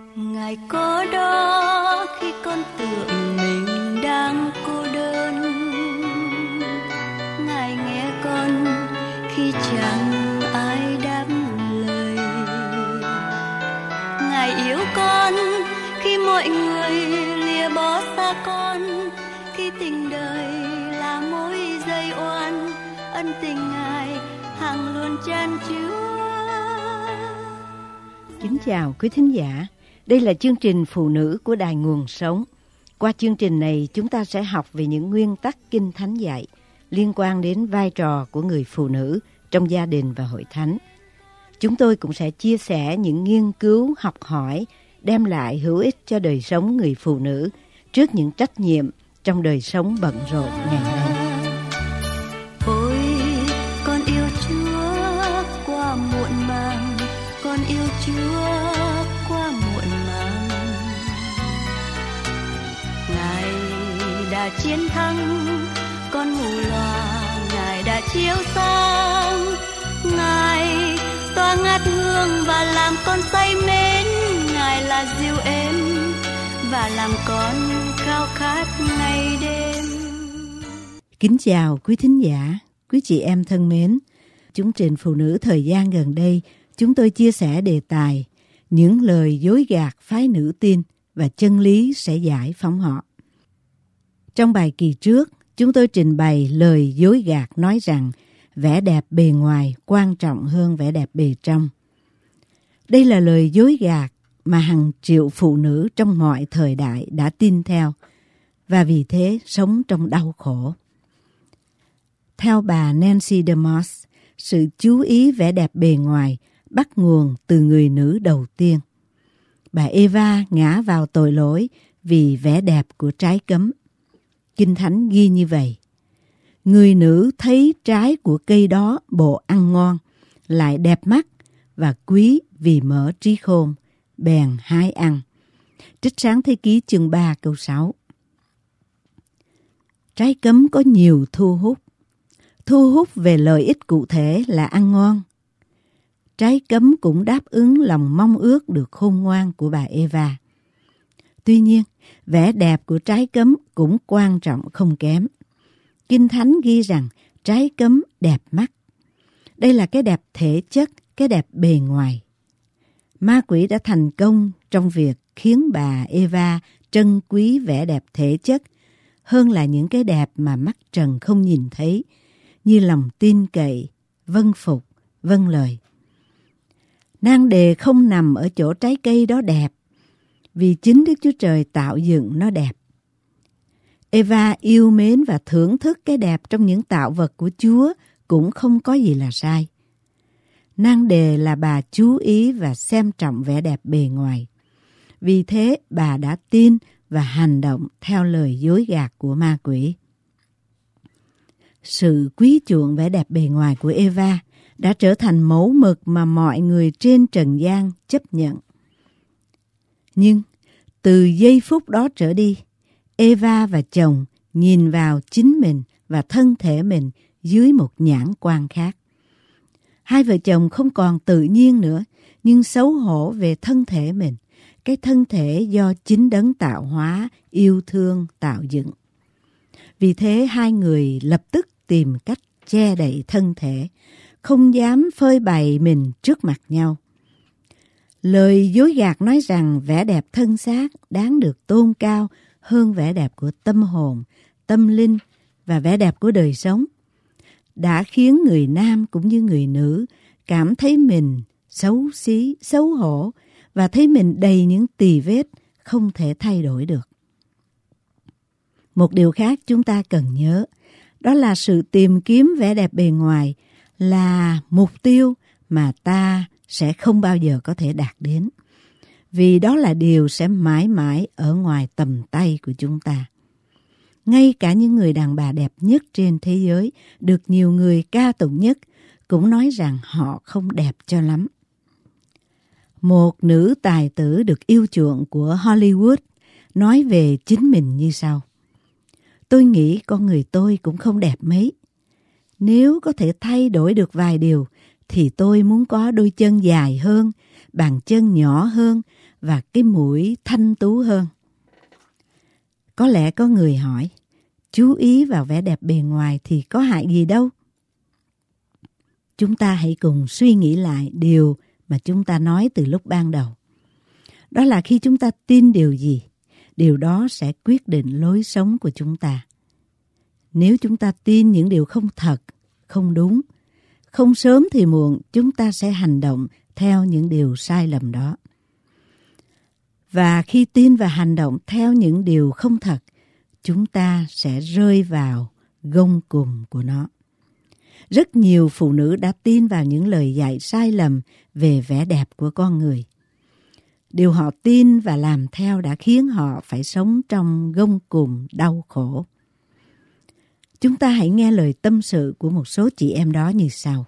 Ngài có đó khi con tưởng mình đang cô đơn, Ngài nghe con khi chẳng ai đáp lời, Ngài yêu con khi mọi người lìa bỏ xa con, khi tình đời là mối dây oan, ân tình Ngài hằng luôn chan chứa. Kính chào quý thính giả, đây là chương trình Phụ nữ của Đài Nguồn Sống. Qua chương trình này chúng ta sẽ học về những nguyên tắc Kinh Thánh dạy liên quan đến vai trò của người phụ nữ trong gia đình và hội thánh. Chúng tôi cũng sẽ chia sẻ những nghiên cứu học hỏi đem lại hữu ích cho đời sống người phụ nữ trước những trách nhiệm trong đời sống bận rộn ngày nay. Ôi, con yêu Chúa qua muộn màng, con yêu Chúa qua muộn màng. Ngài đã chiến thắng con mù loà, Ngài đã chiếu sáng, Ngài tỏa ngát hương và làm con say mến, Ngài là dịu êm và làm con khao khát ngày đêm. Kính chào quý thính giả, quý chị em thân mến. Chương trình Phụ nữ thời gian gần đây, chúng tôi chia sẻ đề tài những lời dối gạt phái nữ tin và chân lý sẽ giải phóng họ. Trong bài kỳ trước, chúng tôi trình bày lời dối gạt nói rằng vẻ đẹp bề ngoài quan trọng hơn vẻ đẹp bề trong. Đây là lời dối gạt mà hàng triệu phụ nữ trong mọi thời đại đã tin theo và vì thế sống trong đau khổ. Theo bà Nancy DeMoss, sự chú ý vẻ đẹp bề ngoài bắt nguồn từ người nữ đầu tiên. Bà Eva ngã vào tội lỗi vì vẻ đẹp của trái cấm. Kinh Thánh ghi như vậy: người nữ thấy trái của cây đó bộ ăn ngon, lại đẹp mắt và quý vì mở trí khôn, bèn hái ăn. Trích Sáng Thế Ký chương 3 câu 6. Trái cấm có nhiều thu hút. Thu hút về lợi ích cụ thể là ăn ngon. Trái cấm cũng đáp ứng lòng mong ước được khôn ngoan của bà Eva. Tuy nhiên, vẻ đẹp của trái cấm cũng quan trọng không kém. Kinh Thánh ghi rằng trái cấm đẹp mắt. Đây là cái đẹp thể chất, cái đẹp bề ngoài. Ma quỷ đã thành công trong việc khiến bà Eva trân quý vẻ đẹp thể chất hơn là những cái đẹp mà mắt trần không nhìn thấy, như lòng tin cậy, vâng phục, vâng lời. Nan đề không nằm ở chỗ trái cây đó đẹp, vì chính Đức Chúa Trời tạo dựng nó đẹp. Eva yêu mến và thưởng thức cái đẹp trong những tạo vật của Chúa cũng không có gì là sai. Nan đề là bà chú ý và xem trọng vẻ đẹp bề ngoài. Vì thế bà đã tin và hành động theo lời dối gạt của ma quỷ. Sự quý chuộng vẻ đẹp bề ngoài của Eva đã trở thành mẫu mực mà mọi người trên trần gian chấp nhận. Nhưng từ giây phút đó trở đi, Eva và chồng nhìn vào chính mình và thân thể mình dưới một nhãn quan khác. Hai vợ chồng không còn tự nhiên nữa, nhưng xấu hổ về thân thể mình, cái thân thể do chính Đấng tạo hóa, yêu thương, tạo dựng. Vì thế hai người lập tức tìm cách che đậy thân thể, không dám phơi bày mình trước mặt nhau. Lời dối gạt nói rằng vẻ đẹp thân xác đáng được tôn cao hơn vẻ đẹp của tâm hồn, tâm linh và vẻ đẹp của đời sống đã khiến người nam cũng như người nữ cảm thấy mình xấu xí, xấu hổ và thấy mình đầy những tì vết không thể thay đổi được. Một điều khác chúng ta cần nhớ, đó là sự tìm kiếm vẻ đẹp bề ngoài là mục tiêu mà ta sẽ không bao giờ có thể đạt đến. Vì đó là điều sẽ mãi mãi ở ngoài tầm tay của chúng ta. Ngay cả những người đàn bà đẹp nhất trên thế giới, được nhiều người ca tụng nhất, cũng nói rằng họ không đẹp cho lắm. Một nữ tài tử được yêu chuộng của Hollywood nói về chính mình như sau: tôi nghĩ con người tôi cũng không đẹp mấy. Nếu có thể thay đổi được vài điều, thì tôi muốn có đôi chân dài hơn, bàn chân nhỏ hơn và cái mũi thanh tú hơn. Có lẽ có người hỏi, chú ý vào vẻ đẹp bề ngoài thì có hại gì đâu? Chúng ta hãy cùng suy nghĩ lại điều mà chúng ta nói từ lúc ban đầu. Đó là khi chúng ta tin điều gì, điều đó sẽ quyết định lối sống của chúng ta. Nếu chúng ta tin những điều không thật, không đúng, không sớm thì muộn chúng ta sẽ hành động theo những điều sai lầm đó. Và khi tin và hành động theo những điều không thật, chúng ta sẽ rơi vào gông cùm của nó. Rất nhiều phụ nữ đã tin vào những lời dạy sai lầm về vẻ đẹp của con người. Điều họ tin và làm theo đã khiến họ phải sống trong gông cùm đau khổ. Chúng ta hãy nghe lời tâm sự của một số chị em đó như sau.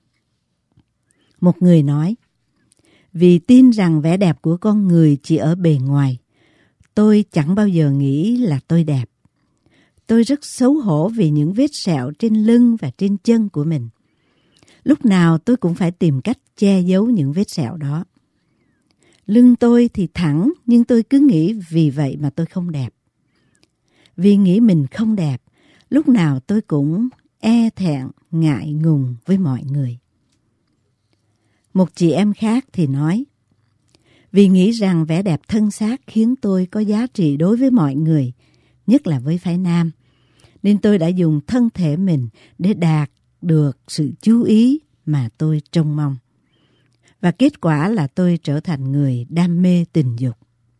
Một người nói, vì tin rằng vẻ đẹp của con người chỉ ở bề ngoài, tôi chẳng bao giờ nghĩ là tôi đẹp. Tôi rất xấu hổ vì những vết sẹo trên lưng và trên chân của mình. Lúc nào tôi cũng phải tìm cách che giấu những vết sẹo đó. Lưng tôi thì thẳng, nhưng tôi cứ nghĩ vì vậy mà tôi không đẹp. Vì nghĩ mình không đẹp, lúc nào tôi cũng e thẹn, ngại ngùng với mọi người. Một chị em khác thì nói, vì nghĩ rằng vẻ đẹp thân xác khiến tôi có giá trị đối với mọi người, nhất là với phái nam, nên tôi đã dùng thân thể mình để đạt được sự chú ý mà tôi trông mong. Và kết quả là tôi trở thành người đam mê tình dục.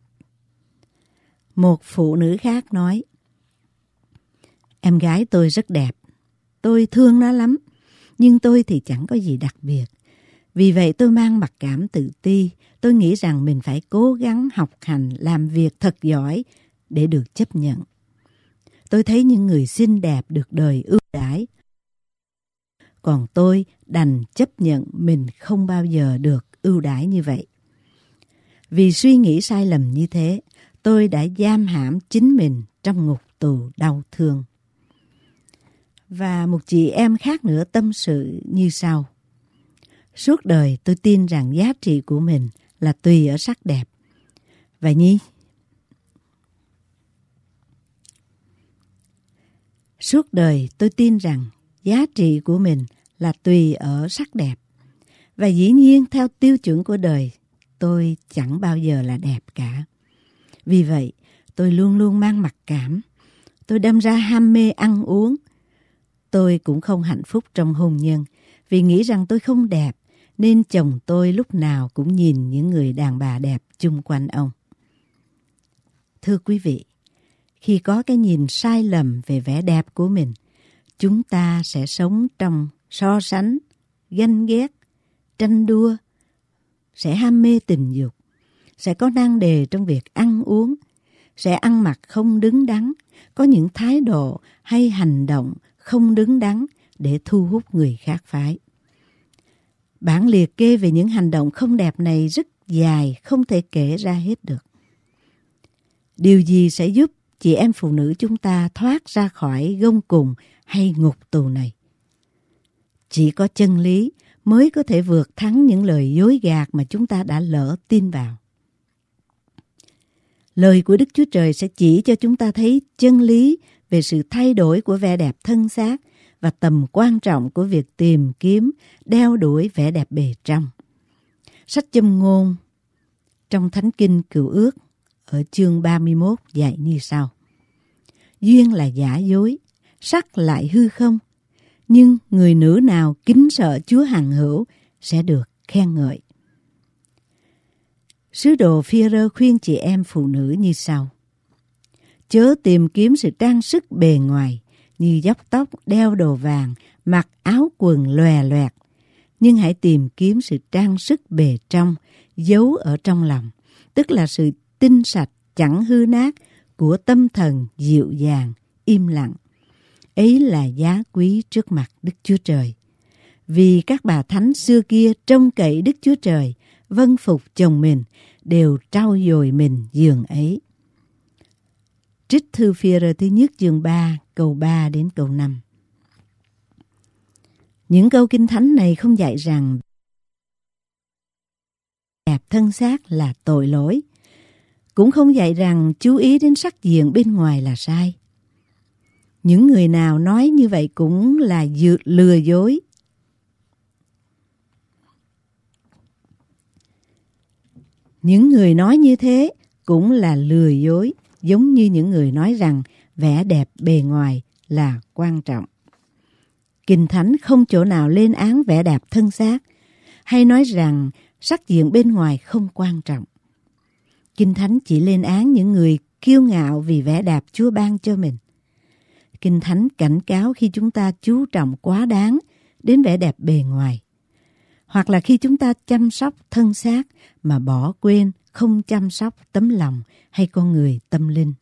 Một phụ nữ khác nói, em gái tôi rất đẹp, tôi thương nó lắm, nhưng tôi thì chẳng có gì đặc biệt. Vì vậy tôi mang mặc cảm tự ti, tôi nghĩ rằng mình phải cố gắng học hành, làm việc thật giỏi để được chấp nhận. Tôi thấy những người xinh đẹp được đời ưu đãi, còn tôi đành chấp nhận mình không bao giờ được ưu đãi như vậy. Vì suy nghĩ sai lầm như thế, tôi đã giam hãm chính mình trong ngục tù đau thương. Và một chị em khác nữa tâm sự như sau. Suốt đời tôi tin rằng giá trị của mình là tùy ở sắc đẹp. Và suốt đời tôi tin rằng giá trị của mình là tùy ở sắc đẹp. Và dĩ nhiên theo tiêu chuẩn của đời, tôi chẳng bao giờ là đẹp cả. Vì vậy, tôi luôn luôn mang mặc cảm. Tôi đâm ra ham mê ăn uống. Tôi cũng không hạnh phúc trong hôn nhân vì nghĩ rằng tôi không đẹp, nên chồng tôi lúc nào cũng nhìn những người đàn bà đẹp chung quanh ông. Thưa quý vị, khi có cái nhìn sai lầm về vẻ đẹp của mình, chúng ta sẽ sống trong so sánh, ganh ghét, tranh đua, sẽ ham mê tình dục, sẽ có nan đề trong việc ăn uống, sẽ ăn mặc không đứng đắn, có những thái độ hay hành động không đứng đắn để thu hút người khác phái. Bản liệt kê về những hành động không đẹp này rất dài, không thể kể ra hết được. Điều gì sẽ giúp chị em phụ nữ chúng ta thoát ra khỏi gông cùm hay ngục tù này? Chỉ có chân lý mới có thể vượt thắng những lời dối gạt mà chúng ta đã lỡ tin vào. Lời của Đức Chúa Trời sẽ chỉ cho chúng ta thấy chân lý về sự thay đổi của vẻ đẹp thân xác và tầm quan trọng của việc tìm kiếm, đeo đuổi vẻ đẹp bề trong. Sách Châm ngôn trong Thánh Kinh Cựu Ước ở chương 31 dạy như sau. Duyên là giả dối, sắc lại hư không, nhưng người nữ nào kính sợ Chúa hằng hữu sẽ được khen ngợi. Sứ đồ Phi-e-rơ khuyên chị em phụ nữ như sau. Chớ tìm kiếm sự trang sức bề ngoài như dốc tóc, đeo đồ vàng, mặc áo quần lòe loẹt, nhưng hãy tìm kiếm sự trang sức bề trong, giấu ở trong lòng, tức là sự tinh sạch chẳng hư nát của tâm thần dịu dàng, im lặng. Ấy là giá quý trước mặt Đức Chúa Trời. Vì các bà thánh xưa kia trông cậy Đức Chúa Trời, vâng phục chồng mình, đều trau dồi mình giường ấy. Trích thư Phi-e-rơ thứ nhất chương 3, câu 3 đến câu 5. Những câu kinh thánh này không dạy rằng đẹp thân xác là tội lỗi, cũng không dạy rằng chú ý đến sắc diện bên ngoài là sai. Những người nào nói như vậy cũng là lừa dối. Những người nói như thế cũng là lừa dối, giống như những người nói rằng vẻ đẹp bề ngoài là quan trọng. Kinh Thánh không chỗ nào lên án vẻ đẹp thân xác, hay nói rằng sắc diện bên ngoài không quan trọng. Kinh Thánh chỉ lên án những người kiêu ngạo vì vẻ đẹp Chúa ban cho mình. Kinh Thánh cảnh cáo khi chúng ta chú trọng quá đáng đến vẻ đẹp bề ngoài, hoặc là khi chúng ta chăm sóc thân xác mà bỏ quên không chăm sóc tấm lòng hay con người tâm linh.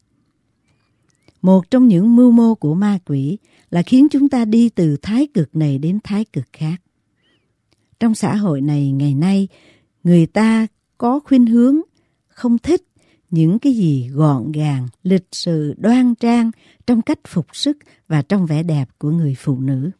Một trong những mưu mô của ma quỷ là khiến chúng ta đi từ thái cực này đến thái cực khác. Trong xã hội này ngày nay, người ta có khuynh hướng không thích những cái gì gọn gàng, lịch sự, đoan trang trong cách phục sức và trong vẻ đẹp của người phụ nữ.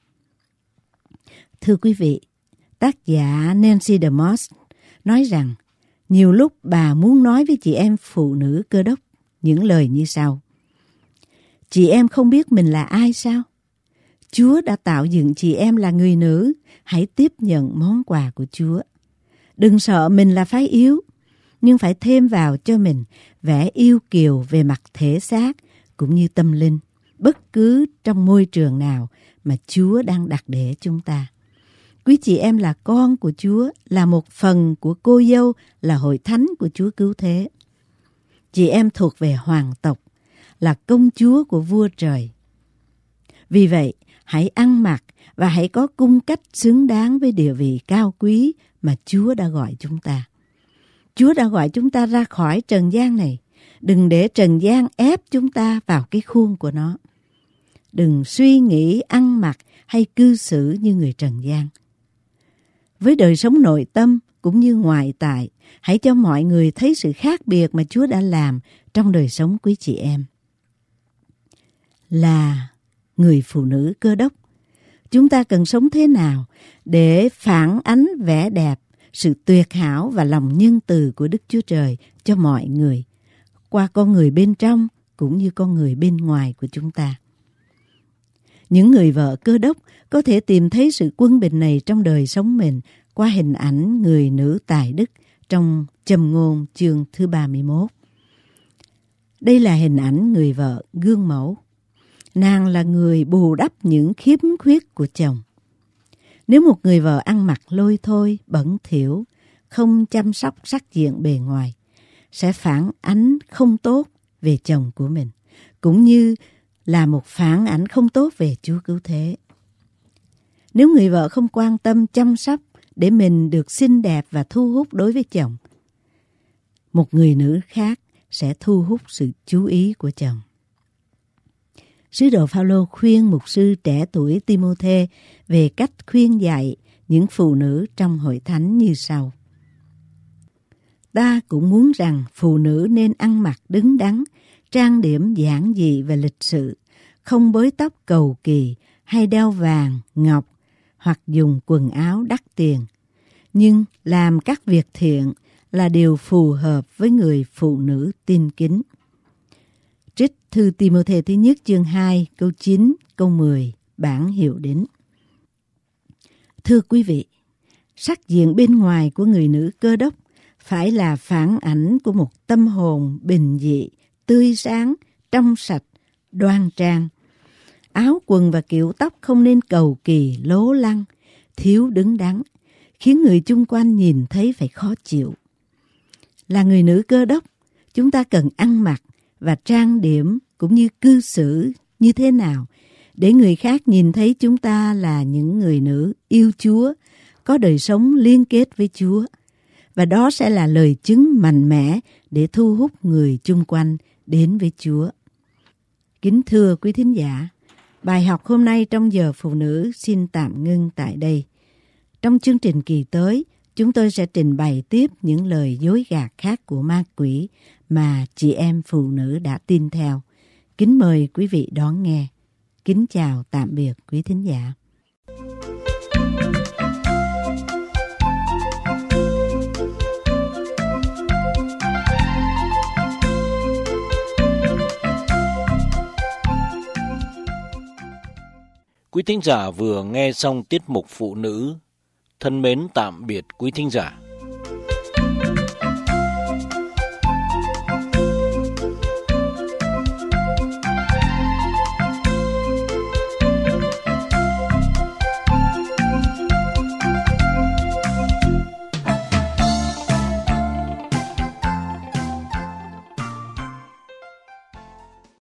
Thưa quý vị, tác giả Nancy DeMoss nói rằng nhiều lúc bà muốn nói với chị em phụ nữ Cơ Đốc những lời như sau: chị em không biết mình là ai sao? Chúa đã tạo dựng chị em là người nữ, hãy tiếp nhận món quà của Chúa. Đừng sợ mình là phái yếu, nhưng phải thêm vào cho mình vẻ yêu kiều về mặt thể xác cũng như tâm linh, bất cứ trong môi trường nào mà Chúa đang đặt để chúng ta. Quý chị em là con của Chúa, là một phần của cô dâu, là hội thánh của Chúa cứu thế. Chị em thuộc về hoàng tộc, là công chúa của vua trời. Vì vậy, hãy ăn mặc và hãy có cung cách xứng đáng với địa vị cao quý mà Chúa đã gọi chúng ta. Chúa đã gọi chúng ta ra khỏi trần gian này. Đừng để trần gian ép chúng ta vào cái khuôn của nó. Đừng suy nghĩ, ăn mặc hay cư xử như người trần gian. Với đời sống nội tâm cũng như ngoại tại, hãy cho mọi người thấy sự khác biệt mà Chúa đã làm trong đời sống quý chị em. Là người phụ nữ Cơ Đốc, chúng ta cần sống thế nào để phản ánh vẻ đẹp, sự tuyệt hảo và lòng nhân từ của Đức Chúa Trời cho mọi người, qua con người bên trong cũng như con người bên ngoài của chúng ta. Những người vợ Cơ Đốc có thể tìm thấy sự quân bình này trong đời sống mình qua hình ảnh người nữ tài đức trong Châm Ngôn chương thứ 31. Đây là hình ảnh người vợ gương mẫu. Nàng là người bù đắp những khiếm khuyết của chồng. Nếu một người vợ ăn mặc lôi thôi, bẩn thỉu, không chăm sóc sắc diện bề ngoài, sẽ phản ánh không tốt về chồng của mình, cũng như là một phản ảnh không tốt về Chúa cứu thế. Nếu người vợ không quan tâm chăm sóc để mình được xinh đẹp và thu hút đối với chồng, một người nữ khác sẽ thu hút sự chú ý của chồng. Sứ đồ Phao-lô khuyên mục sư trẻ tuổi Ti-mô-thê về cách khuyên dạy những phụ nữ trong hội thánh như sau: ta cũng muốn rằng phụ nữ nên ăn mặc đứng đắn, trang điểm giản dị và lịch sự, không bới tóc cầu kỳ hay đeo vàng, ngọc hoặc dùng quần áo đắt tiền, nhưng làm các việc thiện là điều phù hợp với người phụ nữ tin kính. Trích thư Ti-mô-thê thứ nhất chương 2 câu 9, câu 10, bản hiệu đính. Thưa quý vị, sắc diện bên ngoài của người nữ Cơ Đốc phải là phản ảnh của một tâm hồn bình dị, tươi sáng, trong sạch, đoan trang. Áo quần và kiểu tóc không nên cầu kỳ, lố lăng, thiếu đứng đắn, khiến người chung quanh nhìn thấy phải khó chịu. Là người nữ Cơ Đốc, chúng ta cần ăn mặc và trang điểm cũng như cư xử như thế nào để người khác nhìn thấy chúng ta là những người nữ yêu Chúa, có đời sống liên kết với Chúa. Và đó sẽ là lời chứng mạnh mẽ để thu hút người chung quanh đến với Chúa. Kính thưa quý thính giả, bài học hôm nay trong giờ phụ nữ xin tạm ngưng tại đây. Trong chương trình kỳ tới, chúng tôi sẽ trình bày tiếp những lời dối gạt khác của ma quỷ mà chị em phụ nữ đã tin theo. Kính mời quý vị đón nghe. Kính chào tạm biệt quý thính giả. Quý thính giả vừa nghe xong tiết mục Phụ nữ. Thân mến tạm biệt quý thính giả.